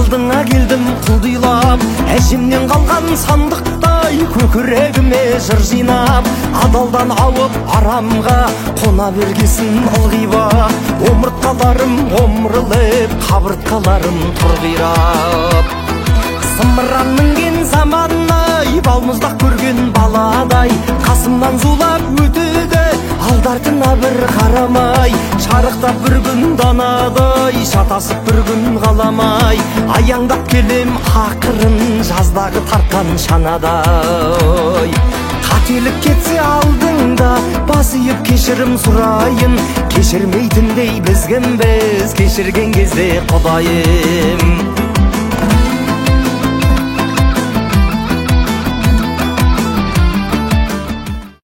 алдыңа келдім құлдилап, әжемнен қалған сандықтай көкірегіме жыр жинап, адалдан ауып арамға қона бергесін ылғиба. Омыртқаларым омырылып, қабыртқаларым тұрғирап. Зымыран мінген заманай, балмұздақ көрген баладай, қасымнан зулап өтеді алдартына бір қарамай. Шарықтап бір күн данадай, шатасып бір күн қаламай, аяңдап келем ақырын жаздағы тартқан шанадай. Қателік кетсе алдыңда бас иіп кешірім сұрайын, кешірмейтіндей біз кімбіз кешірген кезде Құдайым.